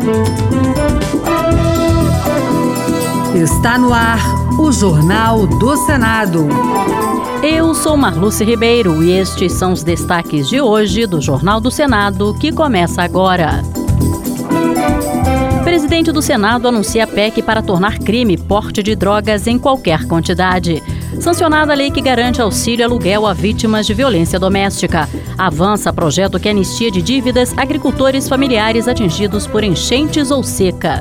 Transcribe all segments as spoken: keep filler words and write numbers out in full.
Está no ar o Jornal do Senado. Eu sou Marluce Ribeiro e estes são os destaques de hoje do Jornal do Senado, que começa agora. O presidente do Senado anuncia a P E C para tornar crime porte de drogas em qualquer quantidade. Sancionada a lei que garante auxílio aluguel a vítimas de violência doméstica. Avança projeto que anistia de dívidas agricultores familiares atingidos por enchentes ou seca.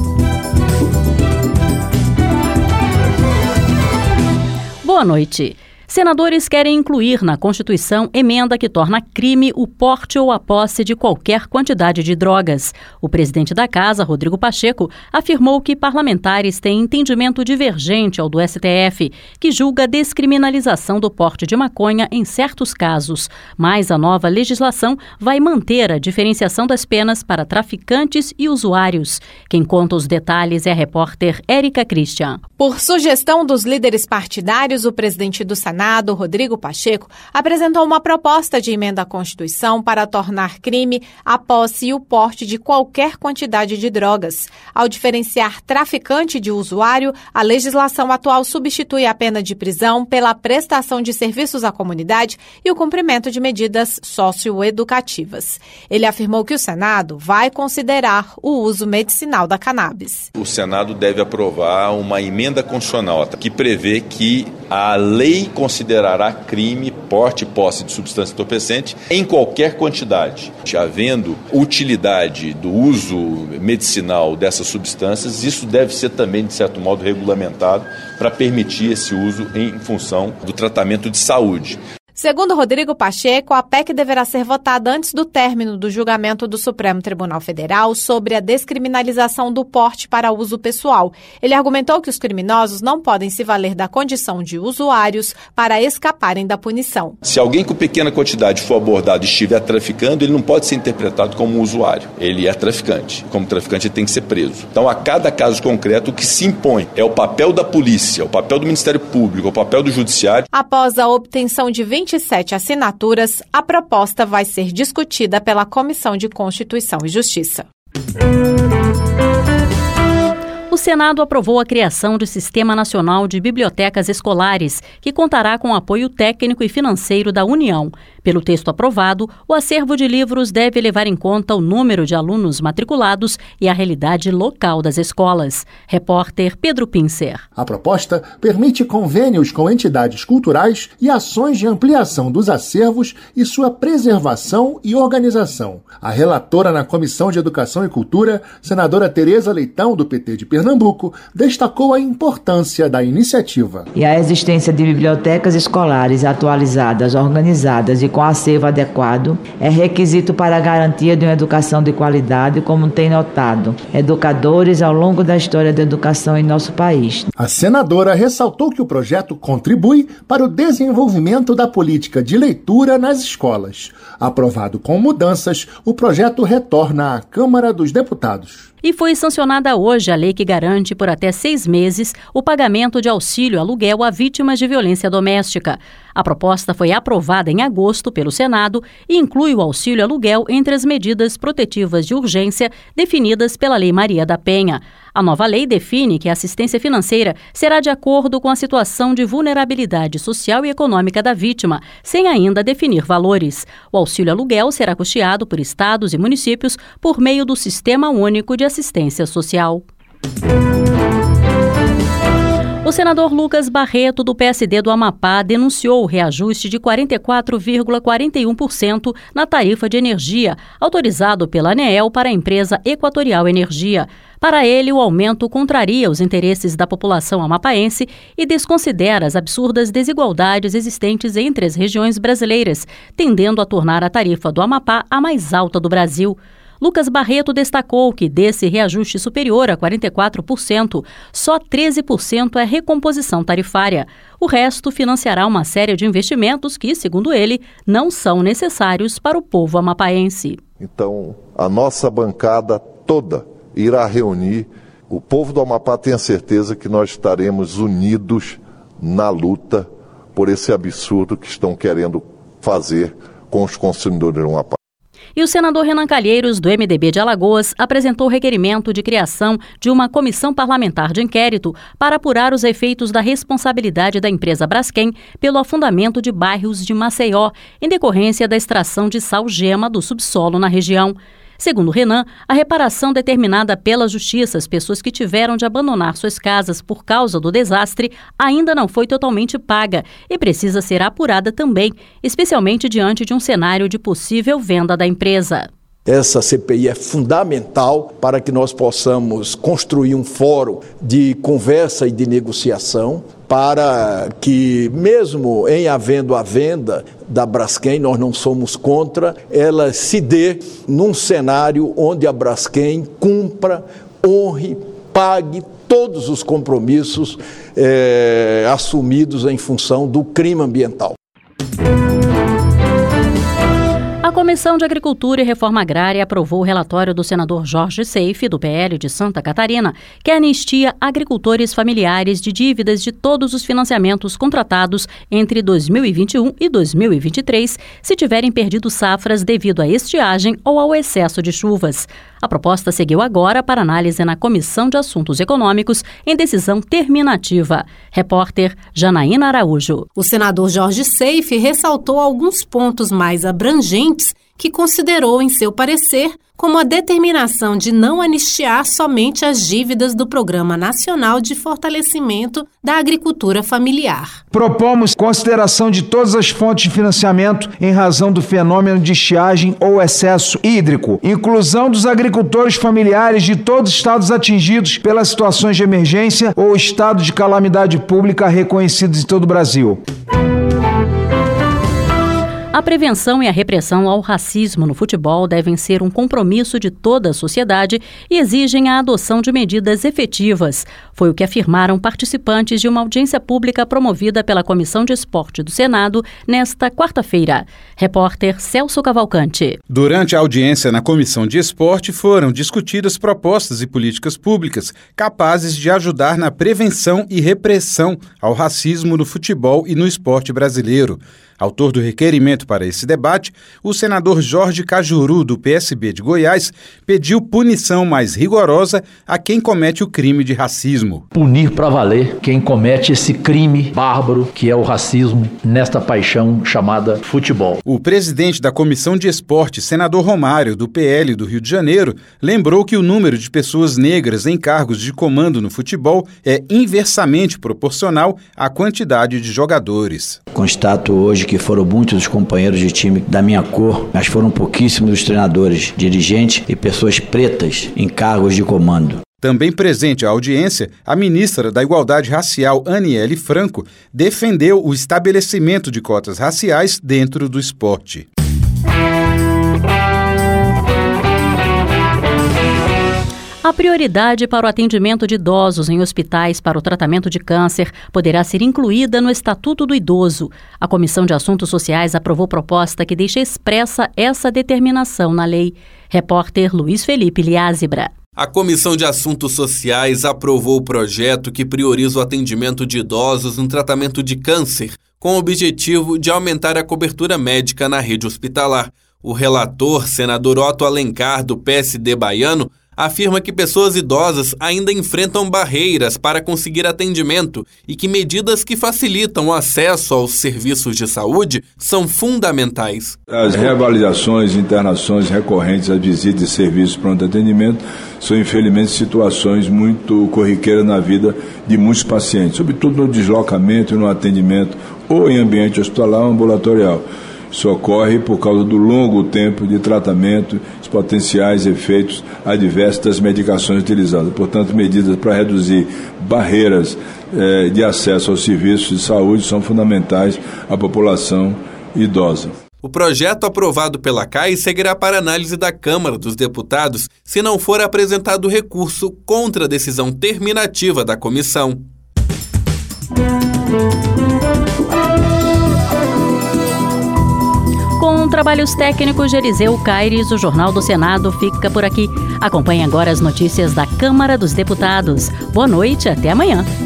Boa noite. Senadores querem incluir na Constituição emenda que torna crime o porte ou a posse de qualquer quantidade de drogas. O presidente da Casa, Rodrigo Pacheco, afirmou que parlamentares têm entendimento divergente ao do S T F, que julga a descriminalização do porte de maconha em certos casos. Mas a nova legislação vai manter a diferenciação das penas para traficantes e usuários. Quem conta os detalhes é a repórter Érica Christian. Por sugestão dos líderes partidários, o presidente do Senado, Senado, Rodrigo Pacheco, apresentou uma proposta de emenda à Constituição para tornar crime a posse e o porte de qualquer quantidade de drogas. Ao diferenciar traficante de usuário, a legislação atual substitui a pena de prisão pela prestação de serviços à comunidade e o cumprimento de medidas socioeducativas. Ele afirmou que o Senado vai considerar o uso medicinal da cannabis. O Senado deve aprovar uma emenda constitucional que prevê que a lei considerará crime porte e posse de substância entorpecente em qualquer quantidade. Havendo utilidade do uso medicinal dessas substâncias, isso deve ser também, de certo modo, regulamentado para permitir esse uso em função do tratamento de saúde. Segundo Rodrigo Pacheco, a P E C deverá ser votada antes do término do julgamento do Supremo Tribunal Federal sobre a descriminalização do porte para uso pessoal. Ele argumentou que os criminosos não podem se valer da condição de usuários para escaparem da punição. Se alguém com pequena quantidade for abordado e estiver traficando, ele não pode ser interpretado como um usuário. Ele é traficante. Como traficante, ele tem que ser preso. Então, a cada caso concreto, o que se impõe é o papel da polícia, o papel do Ministério Público, o papel do Judiciário. Após a obtenção de vinte e sete assinaturas, a proposta vai ser discutida pela Comissão de Constituição e Justiça. O Senado aprovou a criação do Sistema Nacional de Bibliotecas Escolares, que contará com apoio técnico e financeiro da União. Pelo texto aprovado, o acervo de livros deve levar em conta o número de alunos matriculados e a realidade local das escolas. Repórter Pedro Pincer. A proposta permite convênios com entidades culturais e ações de ampliação dos acervos e sua preservação e organização. A relatora na Comissão de Educação e Cultura, senadora Tereza Leitão, do P T de Pernambuco, destacou a importância da iniciativa. E a existência de bibliotecas escolares atualizadas, organizadas e com acervo adequado é requisito para a garantia de uma educação de qualidade, como tem notado educadores ao longo da história da educação em nosso país. A senadora ressaltou que o projeto contribui para o desenvolvimento da política de leitura nas escolas. Aprovado com mudanças, o projeto retorna à Câmara dos Deputados. E foi sancionada hoje a lei que garante por até seis meses o pagamento de auxílio aluguel a vítimas de violência doméstica. A proposta foi aprovada em agosto pelo Senado e inclui o auxílio aluguel entre as medidas protetivas de urgência definidas pela Lei Maria da Penha. A nova lei define que a assistência financeira será de acordo com a situação de vulnerabilidade social e econômica da vítima, sem ainda definir valores. O auxílio aluguel será custeado por estados e municípios por meio do Sistema Único de Assistência Social. O senador Lucas Barreto, do P S D do Amapá, denunciou o reajuste de quarenta e quatro vírgula quarenta e um por cento na tarifa de energia, autorizado pela ANEEL para a empresa Equatorial Energia. Para ele, o aumento contraria os interesses da população amapaense e desconsidera as absurdas desigualdades existentes entre as regiões brasileiras, tendendo a tornar a tarifa do Amapá a mais alta do Brasil. Lucas Barreto destacou que desse reajuste superior a quarenta e quatro por cento, só treze por cento é recomposição tarifária. O resto financiará uma série de investimentos que, segundo ele, não são necessários para o povo amapaense. Então, a nossa bancada toda irá reunir. O povo do Amapá tem a certeza que nós estaremos unidos na luta por esse absurdo que estão querendo fazer com os consumidores do Amapá. E o senador Renan Calheiros, do M D B de Alagoas, apresentou requerimento de criação de uma comissão parlamentar de inquérito para apurar os efeitos da responsabilidade da empresa Braskem pelo afundamento de bairros de Maceió, em decorrência da extração de sal-gema do subsolo na região. Segundo Renan, a reparação determinada pela Justiça às pessoas que tiveram de abandonar suas casas por causa do desastre ainda não foi totalmente paga e precisa ser apurada também, especialmente diante de um cenário de possível venda da empresa. Essa C P I é fundamental para que nós possamos construir um fórum de conversa e de negociação para que, mesmo em havendo a venda da Braskem, nós não somos contra, ela se dê num cenário onde a Braskem cumpra, honre, pague todos os compromissos eh, assumidos em função do crime ambiental. A Comissão de Agricultura e Reforma Agrária aprovou o relatório do senador Jorge Seife, do P L de Santa Catarina, que anistia agricultores familiares de dívidas de todos os financiamentos contratados entre dois mil e vinte e um e dois mil e vinte e três, se tiverem perdido safras devido à estiagem ou ao excesso de chuvas. A proposta seguiu agora para análise na Comissão de Assuntos Econômicos em decisão terminativa. Repórter Janaína Araújo. O senador Jorge Seife ressaltou alguns pontos mais abrangentes que considerou em seu parecer como a determinação de não anistiar somente as dívidas do Programa Nacional de Fortalecimento da Agricultura Familiar. Propomos consideração de todas as fontes de financiamento em razão do fenômeno de estiagem ou excesso hídrico, inclusão dos agricultores familiares de todos os estados atingidos pelas situações de emergência ou estado de calamidade pública reconhecidos em todo o Brasil. A prevenção e a repressão ao racismo no futebol devem ser um compromisso de toda a sociedade e exigem a adoção de medidas efetivas. Foi o que afirmaram participantes de uma audiência pública promovida pela Comissão de Esporte do Senado nesta quarta-feira. Repórter Celso Cavalcante. Durante a audiência na Comissão de Esporte foram discutidas propostas e políticas públicas capazes de ajudar na prevenção e repressão ao racismo no futebol e no esporte brasileiro. Autor do requerimento para esse debate, o senador Jorge Cajuru, do P S B de Goiás, pediu punição mais rigorosa a quem comete o crime de racismo. Punir para valer quem comete esse crime bárbaro que é o racismo nesta paixão chamada futebol. O presidente da Comissão de Esporte, senador Romário, do P L do Rio de Janeiro, lembrou que o número de pessoas negras em cargos de comando no futebol é inversamente proporcional à quantidade de jogadores. Constato hoje que foram muitos os companheiros de time da minha cor, mas foram pouquíssimos os treinadores, dirigentes e pessoas pretas em cargos de comando. Também presente à audiência, a ministra da Igualdade Racial, Aniele Franco, defendeu o estabelecimento de cotas raciais dentro do esporte. A prioridade para o atendimento de idosos em hospitais para o tratamento de câncer poderá ser incluída no Estatuto do Idoso. A Comissão de Assuntos Sociais aprovou proposta que deixa expressa essa determinação na lei. Repórter Luiz Felipe Liázebra. A Comissão de Assuntos Sociais aprovou o projeto que prioriza o atendimento de idosos no tratamento de câncer, com o objetivo de aumentar a cobertura médica na rede hospitalar. O relator, senador Otto Alencar, do P S D baiano, afirma que pessoas idosas ainda enfrentam barreiras para conseguir atendimento e que medidas que facilitam o acesso aos serviços de saúde são fundamentais. As reavaliações e internações recorrentes às visitas e serviços de pronto atendimento são, infelizmente, situações muito corriqueiras na vida de muitos pacientes, sobretudo no deslocamento e no atendimento ou em ambiente hospitalar ou ambulatorial. Isso ocorre por causa do longo tempo de tratamento, os potenciais efeitos adversos das medicações utilizadas. Portanto, medidas para reduzir barreiras eh, de acesso aos serviços de saúde são fundamentais à população idosa. O projeto aprovado pela C A I seguirá para análise da Câmara dos Deputados se não for apresentado recurso contra a decisão terminativa da comissão. Com trabalhos técnicos de Eliseu Caires, o Jornal do Senado fica por aqui. Acompanhe agora as notícias da Câmara dos Deputados. Boa noite, até amanhã.